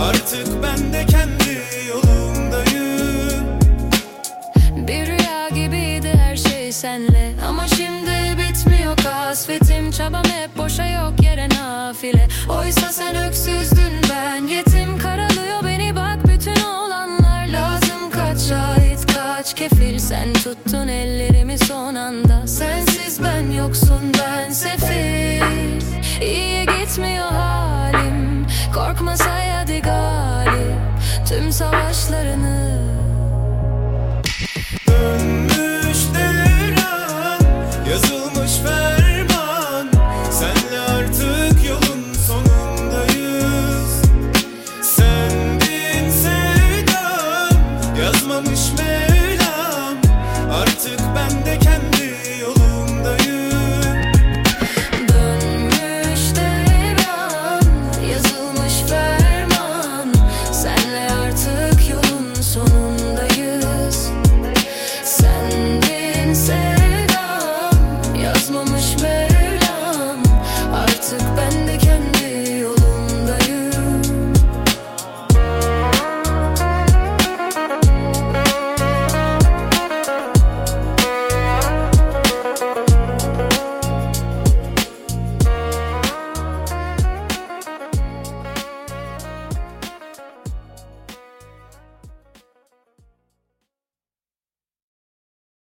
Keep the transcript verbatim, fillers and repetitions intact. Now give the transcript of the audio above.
Artık ben de kendi yolumdayım. Bir rüya gibiydi her şey senle, ama şimdi bitmiyor kasvetim. Çabam hep boşa, yok yere nafile. Oysa sen öksüzdün, ben yetim. Karalıyor beni bak bütün olanlar. Lazım kaç şahit, kaç kefil. Sen tuttun ellerimi son anda. Sensiz ben yoksun, ben sefil. İyi gitmiyor halim, korkma say hadi galip tüm savaşlarını. Dön